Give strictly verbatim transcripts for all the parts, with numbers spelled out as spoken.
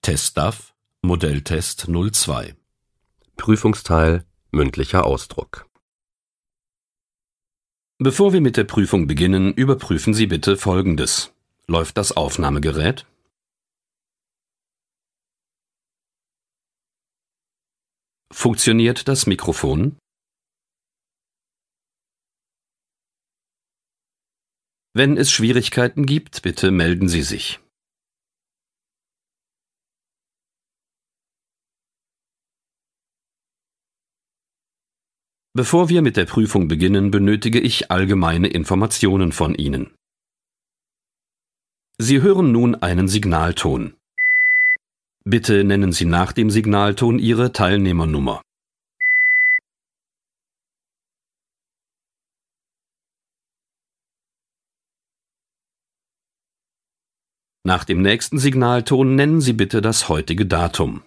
Teststaff, Modelltest null zwei. Prüfungsteil mündlicher Ausdruck. Bevor wir mit der Prüfung beginnen, überprüfen Sie bitte Folgendes: Läuft das Aufnahmegerät? Funktioniert das Mikrofon? Wenn es Schwierigkeiten gibt, bitte melden Sie sich. Bevor wir mit der Prüfung beginnen, benötige ich allgemeine Informationen von Ihnen. Sie hören nun einen Signalton. Bitte nennen Sie nach dem Signalton Ihre Teilnehmernummer. Nach dem nächsten Signalton nennen Sie bitte das heutige Datum.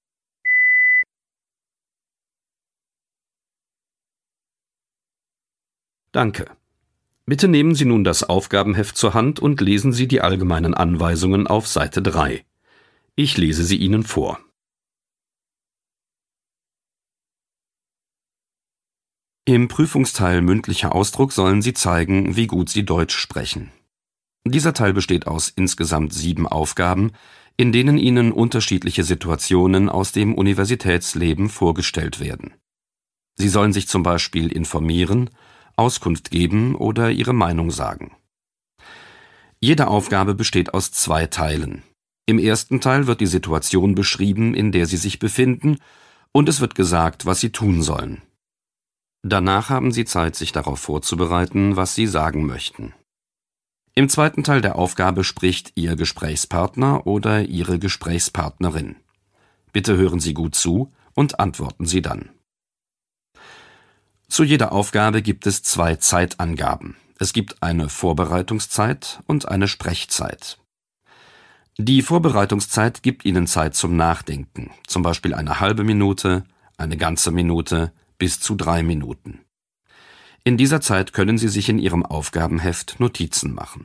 Danke. Bitte nehmen Sie nun das Aufgabenheft zur Hand und lesen Sie die allgemeinen Anweisungen auf Seite drei. Ich lese sie Ihnen vor. Im Prüfungsteil mündlicher Ausdruck sollen Sie zeigen, wie gut Sie Deutsch sprechen. Dieser Teil besteht aus insgesamt sieben Aufgaben, in denen Ihnen unterschiedliche Situationen aus dem Universitätsleben vorgestellt werden. Sie sollen sich zum Beispiel informieren, Auskunft geben oder Ihre Meinung sagen. Jede Aufgabe besteht aus zwei Teilen. Im ersten Teil wird die Situation beschrieben, in der Sie sich befinden, und es wird gesagt, was Sie tun sollen. Danach haben Sie Zeit, sich darauf vorzubereiten, was Sie sagen möchten. Im zweiten Teil der Aufgabe spricht Ihr Gesprächspartner oder Ihre Gesprächspartnerin. Bitte hören Sie gut zu und antworten Sie dann. Zu jeder Aufgabe gibt es zwei Zeitangaben. Es gibt eine Vorbereitungszeit und eine Sprechzeit. Die Vorbereitungszeit gibt Ihnen Zeit zum Nachdenken, zum Beispiel eine halbe Minute, eine ganze Minute bis zu drei Minuten. In dieser Zeit können Sie sich in Ihrem Aufgabenheft Notizen machen.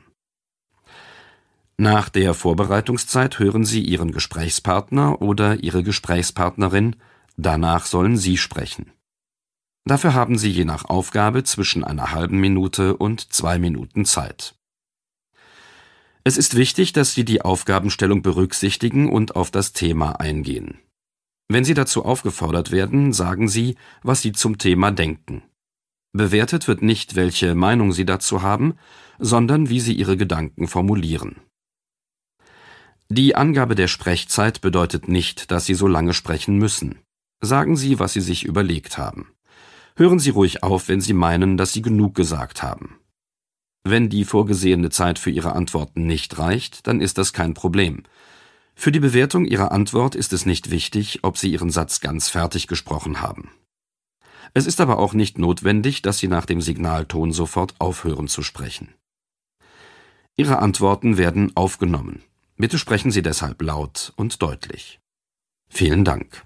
Nach der Vorbereitungszeit hören Sie Ihren Gesprächspartner oder Ihre Gesprächspartnerin, danach sollen Sie sprechen. Dafür haben Sie je nach Aufgabe zwischen einer halben Minute und zwei Minuten Zeit. Es ist wichtig, dass Sie die Aufgabenstellung berücksichtigen und auf das Thema eingehen. Wenn Sie dazu aufgefordert werden, sagen Sie, was Sie zum Thema denken. Bewertet wird nicht, welche Meinung Sie dazu haben, sondern wie Sie Ihre Gedanken formulieren. Die Angabe der Sprechzeit bedeutet nicht, dass Sie so lange sprechen müssen. Sagen Sie, was Sie sich überlegt haben. Hören Sie ruhig auf, wenn Sie meinen, dass Sie genug gesagt haben. Wenn die vorgesehene Zeit für Ihre Antworten nicht reicht, dann ist das kein Problem. Für die Bewertung Ihrer Antwort ist es nicht wichtig, ob Sie Ihren Satz ganz fertig gesprochen haben. Es ist aber auch nicht notwendig, dass Sie nach dem Signalton sofort aufhören zu sprechen. Ihre Antworten werden aufgenommen. Bitte sprechen Sie deshalb laut und deutlich. Vielen Dank.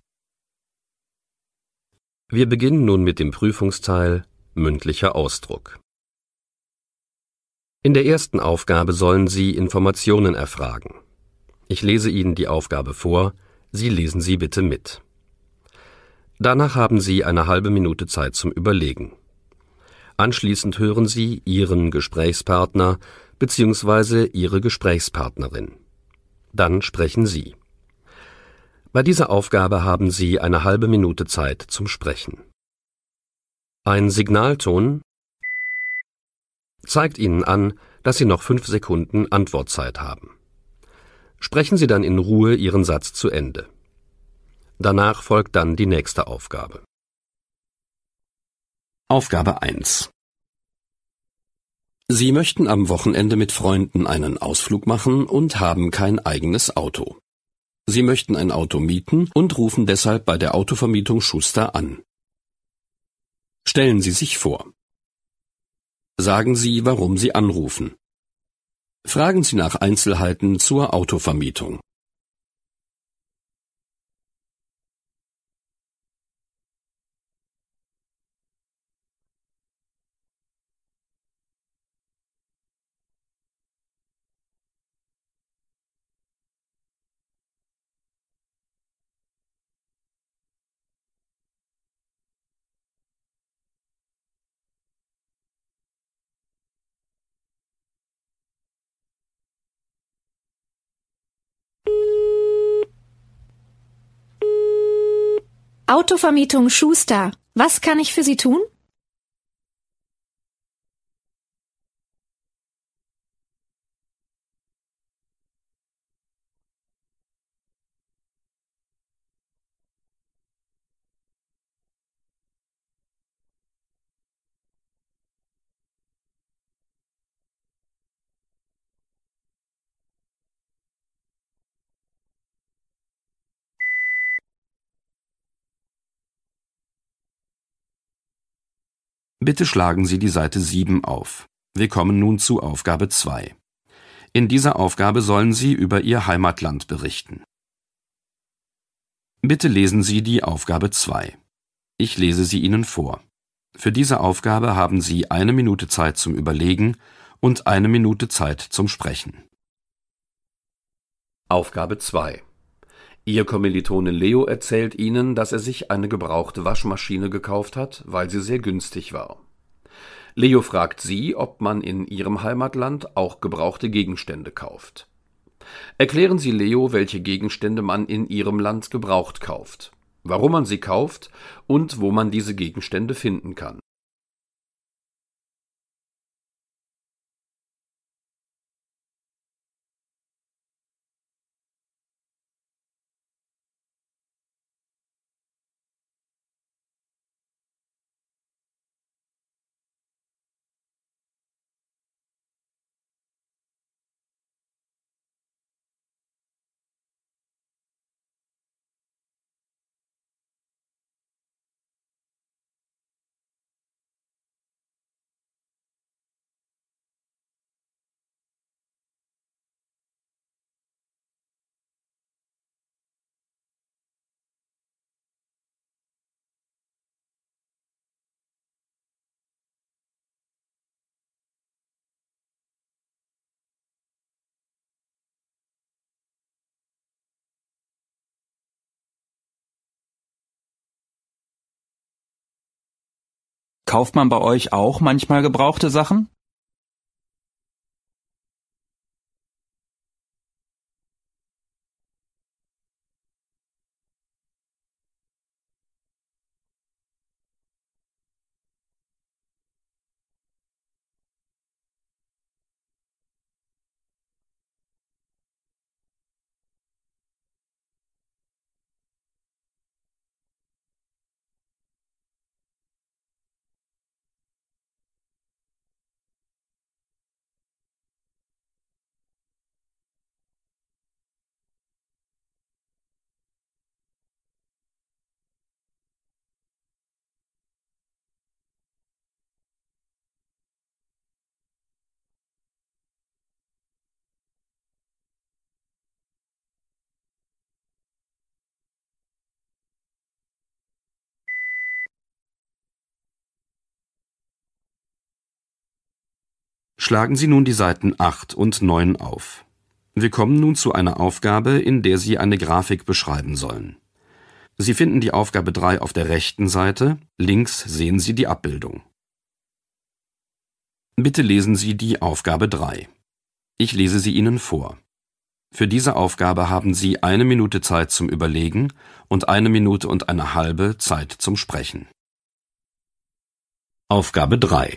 Wir beginnen nun mit dem Prüfungsteil mündlicher Ausdruck. In der ersten Aufgabe sollen Sie Informationen erfragen. Ich lese Ihnen die Aufgabe vor, Sie lesen sie bitte mit. Danach haben Sie eine halbe Minute Zeit zum Überlegen. Anschließend hören Sie Ihren Gesprächspartner bzw. Ihre Gesprächspartnerin. Dann sprechen Sie. Bei dieser Aufgabe haben Sie eine halbe Minute Zeit zum Sprechen. Ein Signalton zeigt Ihnen an, dass Sie noch fünf Sekunden Antwortzeit haben. Sprechen Sie dann in Ruhe Ihren Satz zu Ende. Danach folgt dann die nächste Aufgabe. Aufgabe eins. Sie möchten am Wochenende mit Freunden einen Ausflug machen und haben kein eigenes Auto. Sie möchten ein Auto mieten und rufen deshalb bei der Autovermietung Schuster an. Stellen Sie sich vor. Sagen Sie, warum Sie anrufen. Fragen Sie nach Einzelheiten zur Autovermietung. Autovermietung Schuster. Was kann ich für Sie tun? Bitte schlagen Sie die Seite sieben auf. Wir kommen nun zu Aufgabe zwei. In dieser Aufgabe sollen Sie über Ihr Heimatland berichten. Bitte lesen Sie die Aufgabe zwei. Ich lese sie Ihnen vor. Für diese Aufgabe haben Sie eine Minute Zeit zum Überlegen und eine Minute Zeit zum Sprechen. Aufgabe zwei. Ihr Kommilitone Leo erzählt Ihnen, dass er sich eine gebrauchte Waschmaschine gekauft hat, weil sie sehr günstig war. Leo fragt Sie, ob man in Ihrem Heimatland auch gebrauchte Gegenstände kauft. Erklären Sie Leo, welche Gegenstände man in Ihrem Land gebraucht kauft, warum man sie kauft und wo man diese Gegenstände finden kann. Kauft man bei euch auch manchmal gebrauchte Sachen? Schlagen Sie nun die Seiten acht und neun auf. Wir kommen nun zu einer Aufgabe, in der Sie eine Grafik beschreiben sollen. Sie finden die Aufgabe drei auf der rechten Seite, links sehen Sie die Abbildung. Bitte lesen Sie die Aufgabe drei. Ich lese sie Ihnen vor. Für diese Aufgabe haben Sie eine Minute Zeit zum Überlegen und eine Minute und eine halbe Zeit zum Sprechen. Aufgabe drei.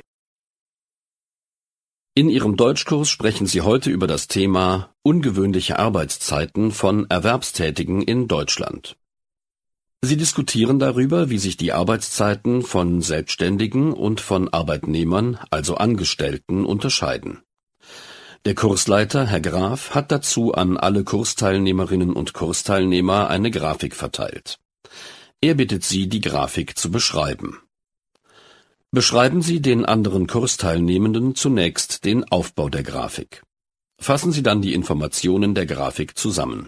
In Ihrem Deutschkurs sprechen Sie heute über das Thema ungewöhnliche Arbeitszeiten von Erwerbstätigen in Deutschland. Sie diskutieren darüber, wie sich die Arbeitszeiten von Selbstständigen und von Arbeitnehmern, also Angestellten, unterscheiden. Der Kursleiter, Herr Graf, hat dazu an alle Kursteilnehmerinnen und Kursteilnehmer eine Grafik verteilt. Er bittet Sie, die Grafik zu beschreiben. Beschreiben Sie den anderen Kursteilnehmenden zunächst den Aufbau der Grafik. Fassen Sie dann die Informationen der Grafik zusammen.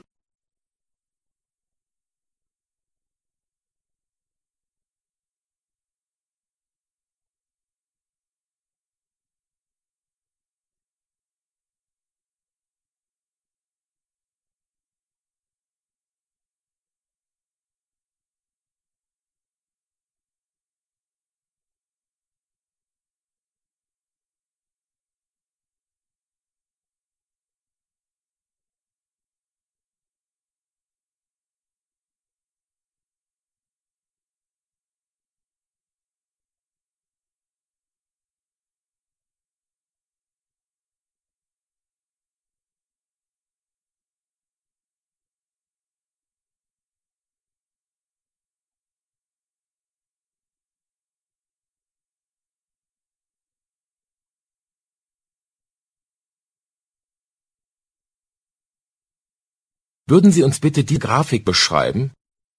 Würden Sie uns bitte die Grafik beschreiben?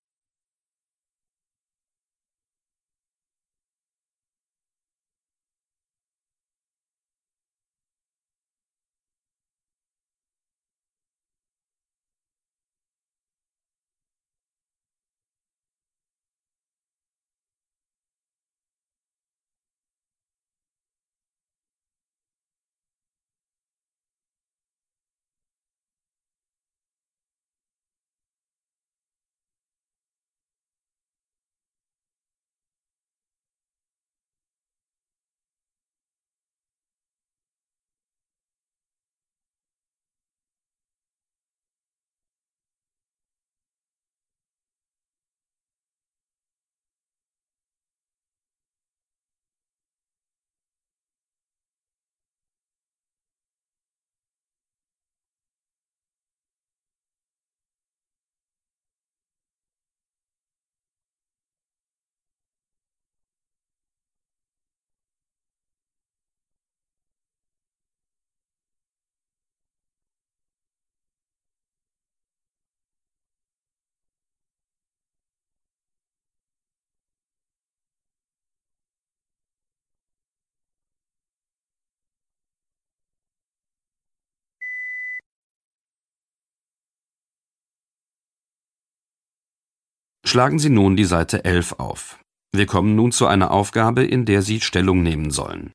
Schlagen Sie nun die Seite elf auf. Wir kommen nun zu einer Aufgabe, in der Sie Stellung nehmen sollen.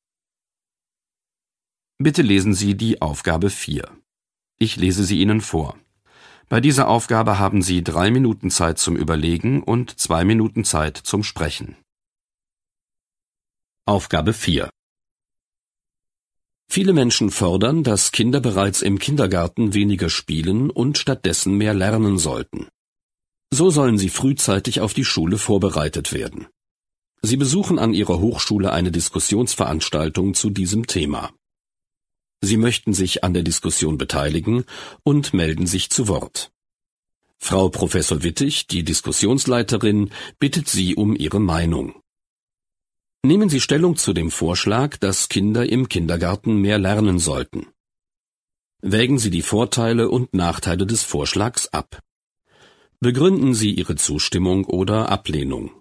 Bitte lesen Sie die Aufgabe vier. Ich lese sie Ihnen vor. Bei dieser Aufgabe haben Sie drei Minuten Zeit zum Überlegen und zwei Minuten Zeit zum Sprechen. Aufgabe vier. Viele Menschen fordern, dass Kinder bereits im Kindergarten weniger spielen und stattdessen mehr lernen sollten. So sollen sie frühzeitig auf die Schule vorbereitet werden. Sie besuchen an ihrer Hochschule eine Diskussionsveranstaltung zu diesem Thema. Sie möchten sich an der Diskussion beteiligen und melden sich zu Wort. Frau Professor Wittig, die Diskussionsleiterin, bittet Sie um Ihre Meinung. Nehmen Sie Stellung zu dem Vorschlag, dass Kinder im Kindergarten mehr lernen sollten. Wägen Sie die Vorteile und Nachteile des Vorschlags ab. Begründen Sie Ihre Zustimmung oder Ablehnung.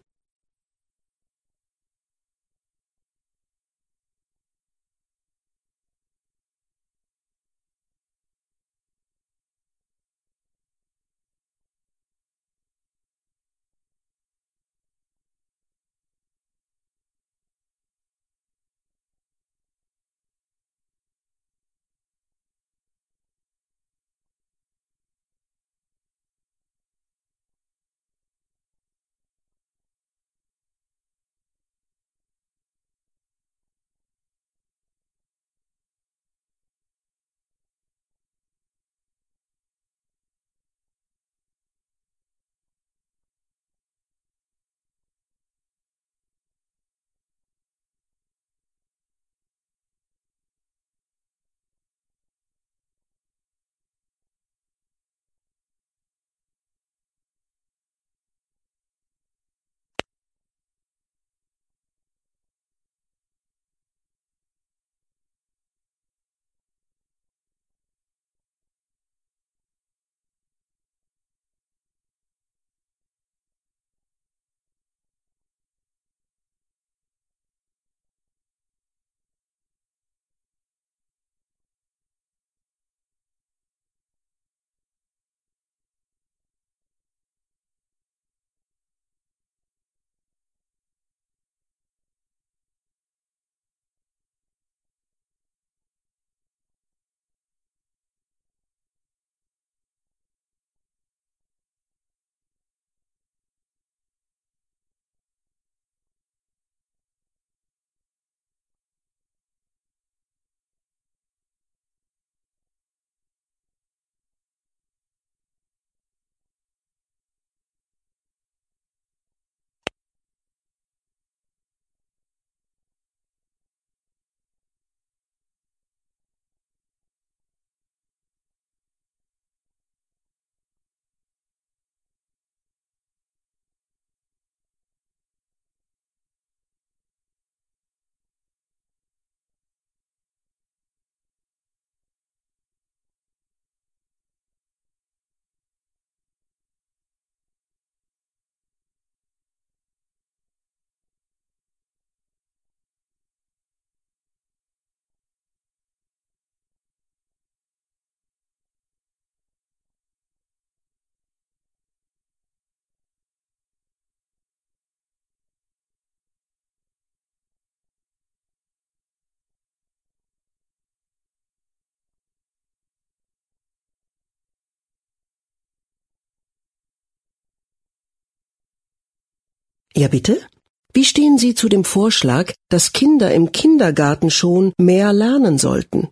Ja, bitte? Wie stehen Sie zu dem Vorschlag, dass Kinder im Kindergarten schon mehr lernen sollten?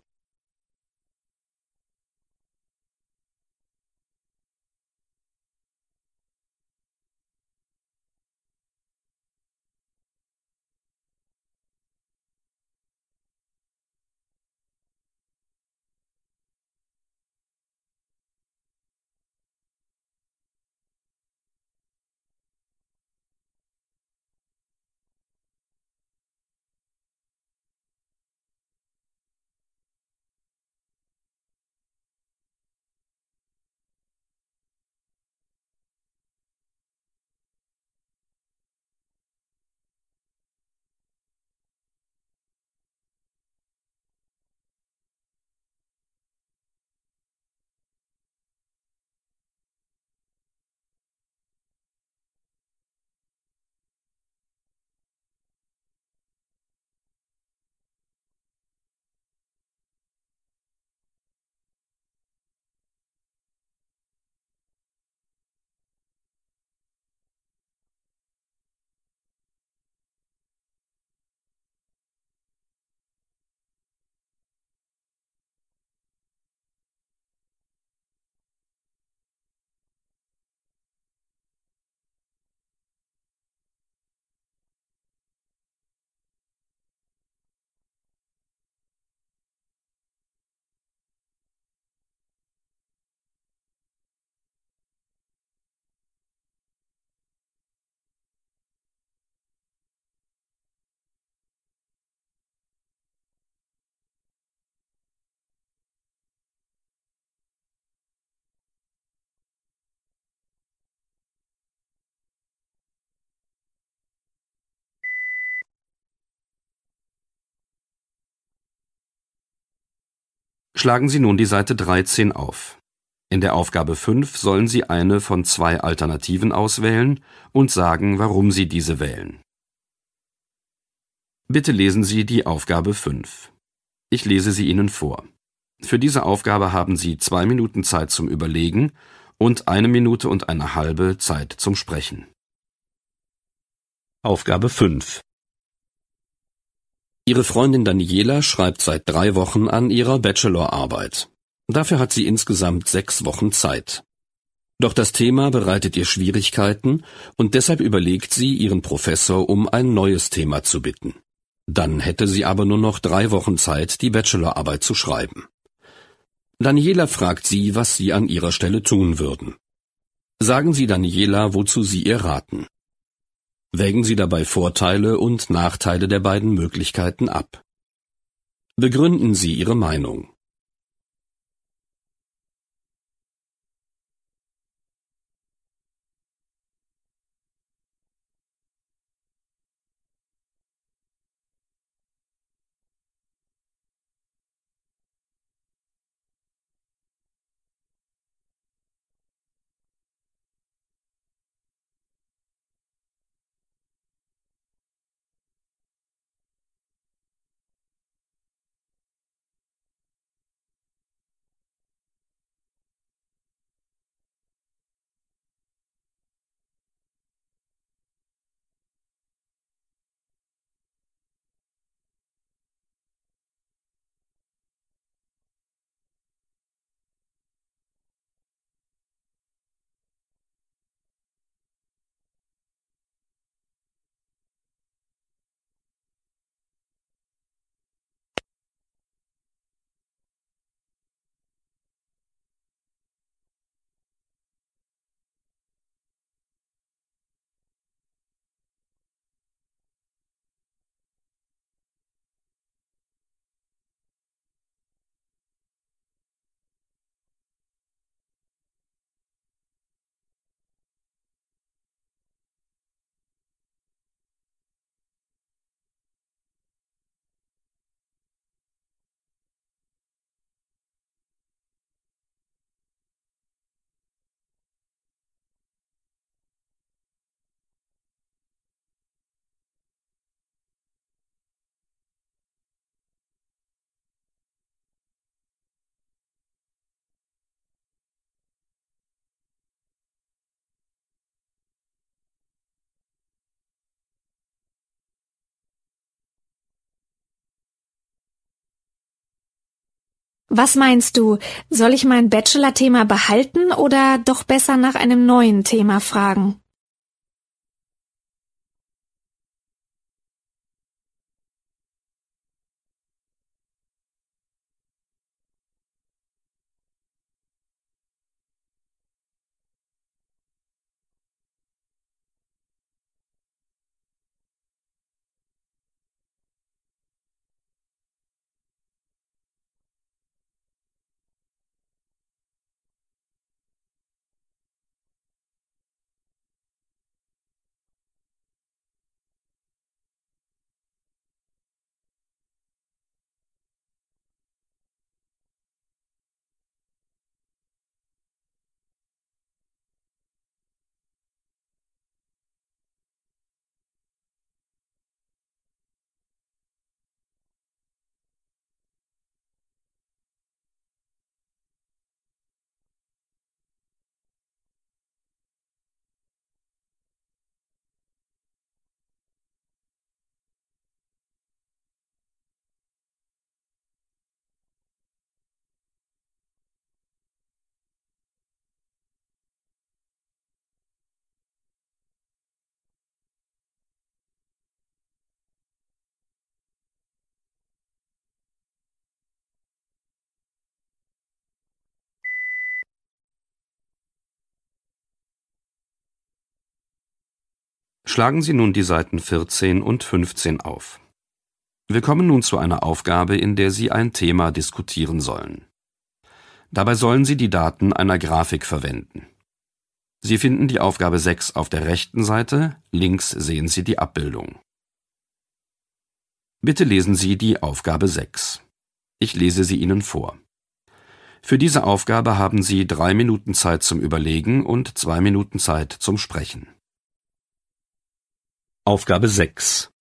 Schlagen Sie nun die Seite dreizehn auf. In der Aufgabe fünf sollen Sie eine von zwei Alternativen auswählen und sagen, warum Sie diese wählen. Bitte lesen Sie die Aufgabe fünf. Ich lese sie Ihnen vor. Für diese Aufgabe haben Sie zwei Minuten Zeit zum Überlegen und eine Minute und eine halbe Zeit zum Sprechen. Aufgabe fünf. Ihre Freundin Daniela schreibt seit drei Wochen an ihrer Bachelorarbeit. Dafür hat sie insgesamt sechs Wochen Zeit. Doch das Thema bereitet ihr Schwierigkeiten und deshalb überlegt sie, ihren Professor um ein neues Thema zu bitten. Dann hätte sie aber nur noch drei Wochen Zeit, die Bachelorarbeit zu schreiben. Daniela fragt sie, was sie an ihrer Stelle tun würden. Sagen Sie Daniela, wozu Sie ihr raten. Wägen Sie dabei Vorteile und Nachteile der beiden Möglichkeiten ab. Begründen Sie Ihre Meinung. Was meinst du, soll ich mein Bachelor-Thema behalten oder doch besser nach einem neuen Thema fragen? Schlagen Sie nun die Seiten vierzehn und fünfzehn auf. Wir kommen nun zu einer Aufgabe, in der Sie ein Thema diskutieren sollen. Dabei sollen Sie die Daten einer Grafik verwenden. Sie finden die Aufgabe sechs auf der rechten Seite, links sehen Sie die Abbildung. Bitte lesen Sie die Aufgabe sechs. Ich lese sie Ihnen vor. Für diese Aufgabe haben Sie drei Minuten Zeit zum Überlegen und zwei Minuten Zeit zum Sprechen. Aufgabe sechs.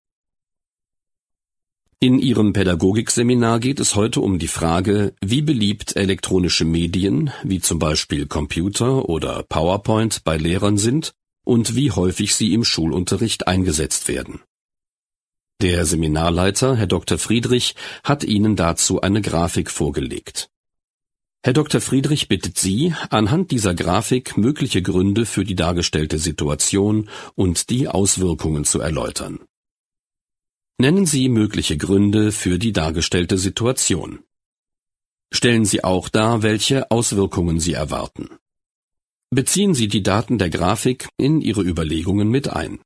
In Ihrem Pädagogikseminar geht es heute um die Frage, wie beliebt elektronische Medien, wie zum Beispiel Computer oder PowerPoint, bei Lehrern sind und wie häufig sie im Schulunterricht eingesetzt werden. Der Seminarleiter, Herr Doktor Friedrich, hat Ihnen dazu eine Grafik vorgelegt. Herr Doktor Friedrich bittet Sie, anhand dieser Grafik mögliche Gründe für die dargestellte Situation und die Auswirkungen zu erläutern. Nennen Sie mögliche Gründe für die dargestellte Situation. Stellen Sie auch dar, welche Auswirkungen Sie erwarten. Beziehen Sie die Daten der Grafik in Ihre Überlegungen mit ein.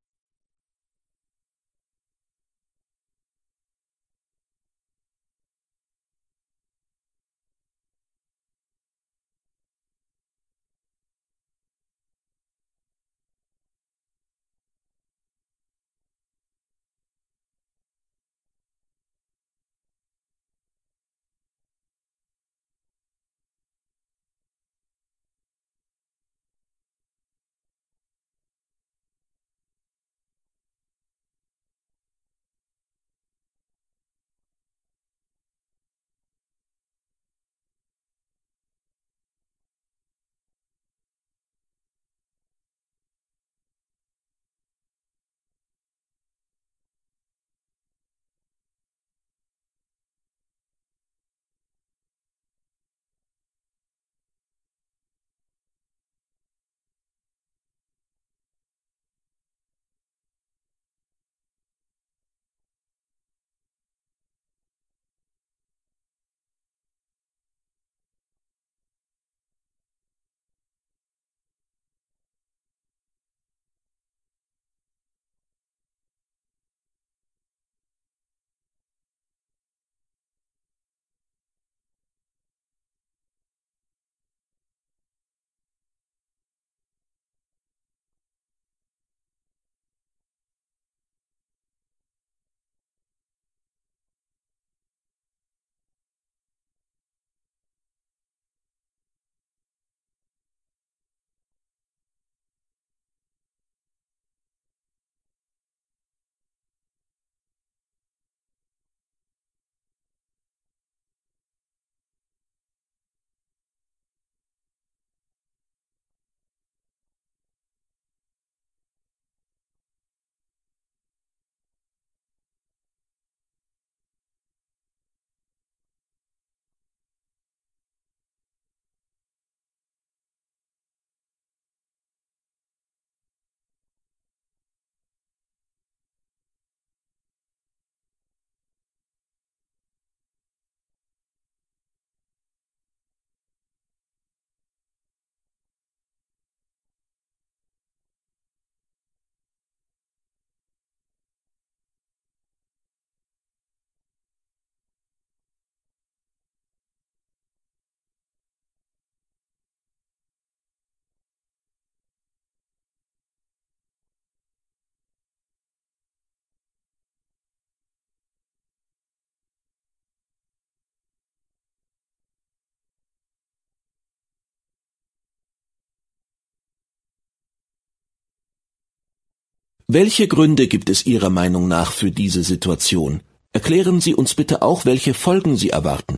Welche Gründe gibt es Ihrer Meinung nach für diese Situation? Erklären Sie uns bitte auch, welche Folgen Sie erwarten.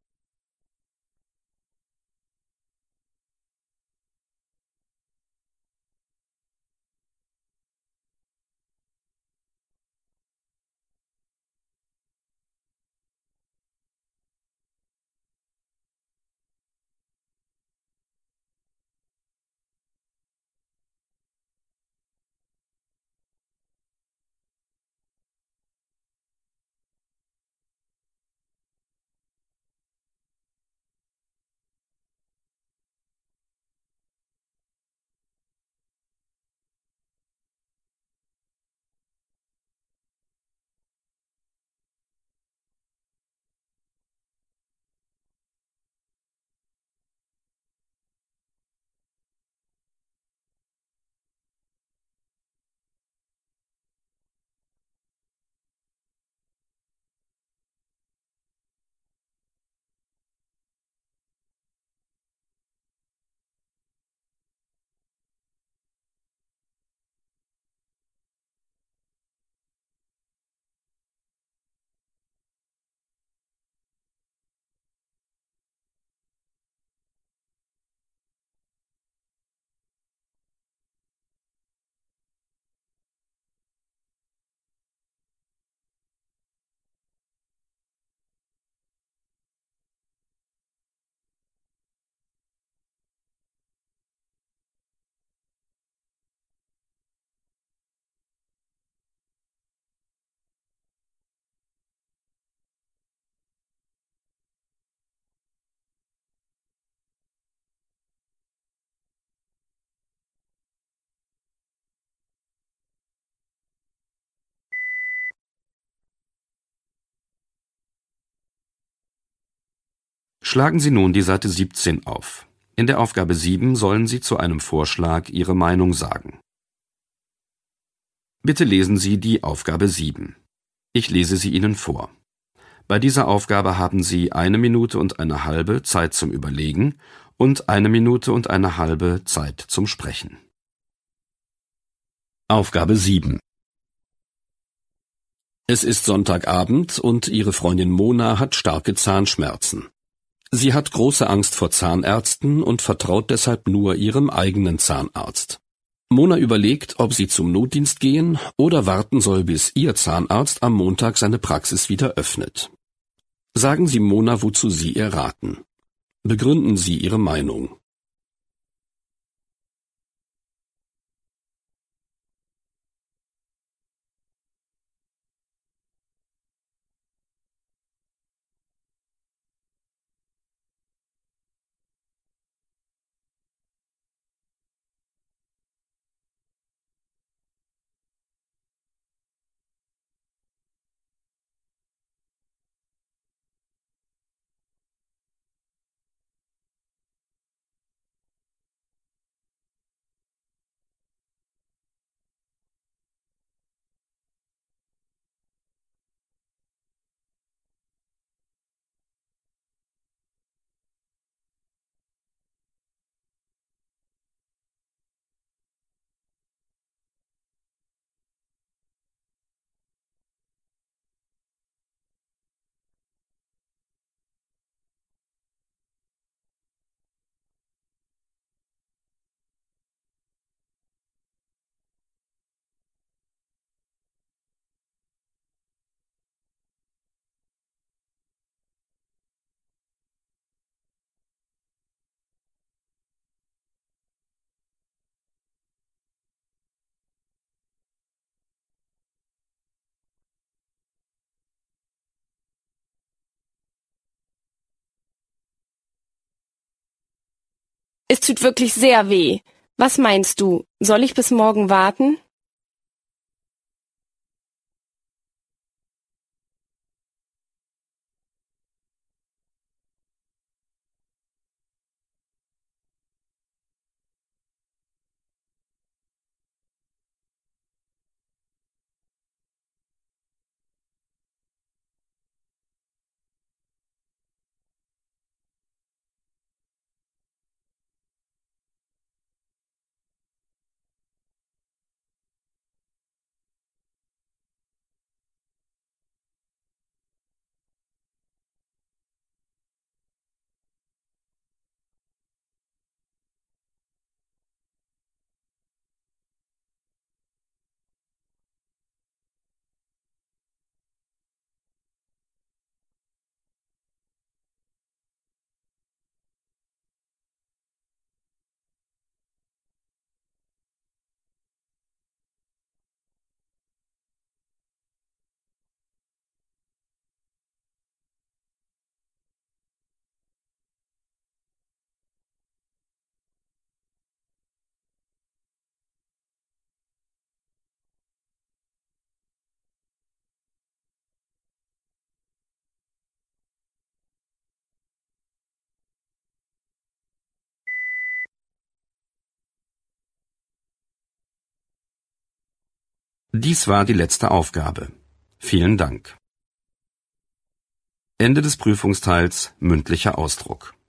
Schlagen Sie nun die Seite siebzehn auf. In der Aufgabe sieben sollen Sie zu einem Vorschlag Ihre Meinung sagen. Bitte lesen Sie die Aufgabe sieben. Ich lese sie Ihnen vor. Bei dieser Aufgabe haben Sie eine Minute und eine halbe Zeit zum Überlegen und eine Minute und eine halbe Zeit zum Sprechen. Aufgabe sieben. Es ist Sonntagabend und Ihre Freundin Mona hat starke Zahnschmerzen. Sie hat große Angst vor Zahnärzten und vertraut deshalb nur ihrem eigenen Zahnarzt. Mona überlegt, ob sie zum Notdienst gehen oder warten soll, bis ihr Zahnarzt am Montag seine Praxis wieder öffnet. Sagen Sie Mona, wozu Sie ihr raten. Begründen Sie Ihre Meinung. Es tut wirklich sehr weh. Was meinst du? Soll ich bis morgen warten? Dies war die letzte Aufgabe. Vielen Dank. Ende des Prüfungsteils mündlicher Ausdruck.